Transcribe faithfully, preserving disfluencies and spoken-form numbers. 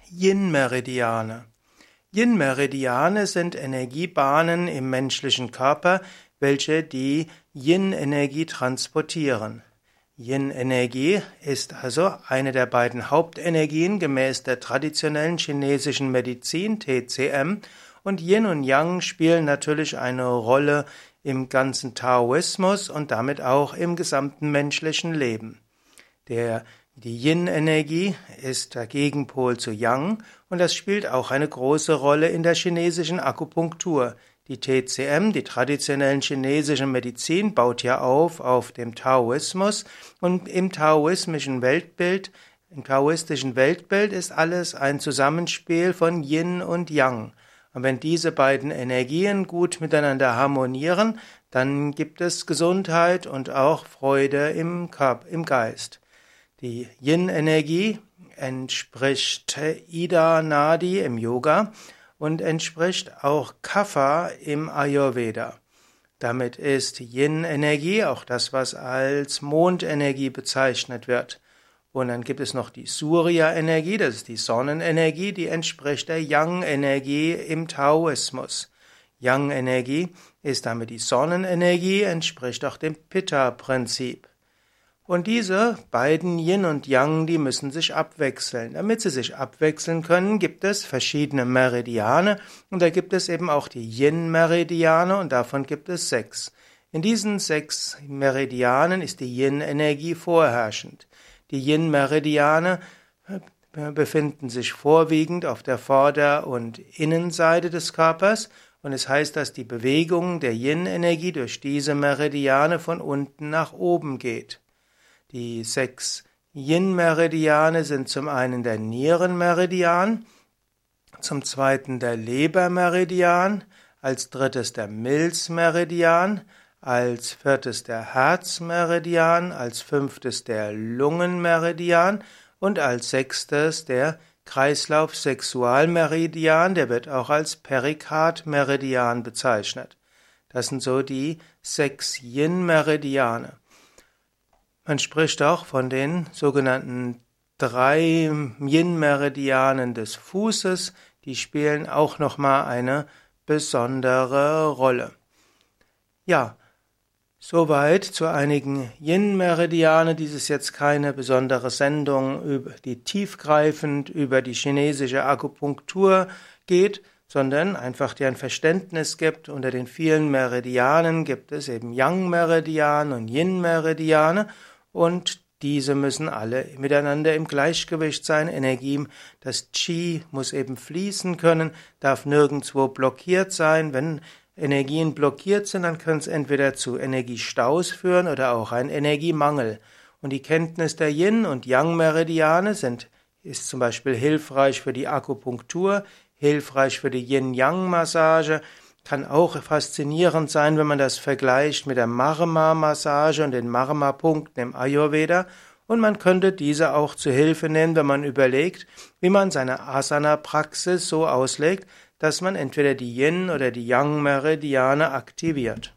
Yin-Meridiane. Yin-Meridiane sind Energiebahnen im menschlichen Körper, welche die Yin-Energie transportieren. Yin-Energie ist also eine der beiden Hauptenergien gemäß der traditionellen chinesischen Medizin T C M, und Yin und Yang spielen natürlich eine Rolle im ganzen Taoismus und damit auch im gesamten menschlichen Leben. Der Die Yin-Energie ist der Gegenpol zu Yang, und das spielt auch eine große Rolle in der chinesischen Akupunktur. Die T C M, die traditionellen chinesischen Medizin, baut ja auf auf dem Taoismus, und im taoistischen Weltbild, im taoistischen Weltbild ist alles ein Zusammenspiel von Yin und Yang. Und wenn diese beiden Energien gut miteinander harmonieren, dann gibt es Gesundheit und auch Freude im Körper, im Geist. Die Yin-Energie entspricht Ida Nadi im Yoga und entspricht auch Kapha im Ayurveda. Damit ist Yin-Energie auch das, was als Mondenergie bezeichnet wird. Und dann gibt es noch die Surya-Energie, das ist die Sonnenenergie, die entspricht der Yang-Energie im Taoismus. Yang-Energie ist damit die Sonnenenergie, entspricht auch dem Pitta-Prinzip. Und diese beiden Yin und Yang, die müssen sich abwechseln. Damit sie sich abwechseln können, gibt es verschiedene Meridiane, und da gibt es eben auch die Yin-Meridiane, und davon gibt es sechs. In diesen sechs Meridianen ist die Yin-Energie vorherrschend. Die Yin-Meridiane befinden sich vorwiegend auf der Vorder- und Innenseite des Körpers, und es heißt, dass die Bewegung der Yin-Energie durch diese Meridiane von unten nach oben geht. Die sechs Yin-Meridiane sind zum einen der Nierenmeridian, zum zweiten der Lebermeridian, als drittes der Milzmeridian, als viertes der Herzmeridian, als fünftes der Lungenmeridian und als sechstes der Kreislauf-Sexualmeridian, der wird auch als Perikardmeridian bezeichnet. Das sind so die sechs Yin-Meridiane. Man spricht auch von den sogenannten drei Yin-Meridianen des Fußes, die spielen auch nochmal eine besondere Rolle. Ja, soweit zu einigen Yin-Meridiane. Dies ist jetzt keine besondere Sendung, die tiefgreifend über die chinesische Akupunktur geht, sondern einfach dir ein Verständnis gibt. Unter den vielen Meridianen gibt es eben Yang-Meridiane und Yin-Meridiane, und diese müssen alle miteinander im Gleichgewicht sein. Energie, das Qi muss eben fließen können, darf nirgendwo blockiert sein. Wenn Energien blockiert sind, dann können es entweder zu Energiestaus führen oder auch einen Energiemangel. Und die Kenntnis der Yin- und Yang-Meridiane sind, ist zum Beispiel hilfreich für die Akupunktur, hilfreich für die Yin-Yang-Massage, kann auch faszinierend sein, wenn man das vergleicht mit der Marma-Massage und den Marma-Punkten im Ayurveda. Und man könnte diese auch zu Hilfe nehmen, wenn man überlegt, wie man seine Asana-Praxis so auslegt, dass man entweder die Yin- oder die Yang-Meridiane aktiviert.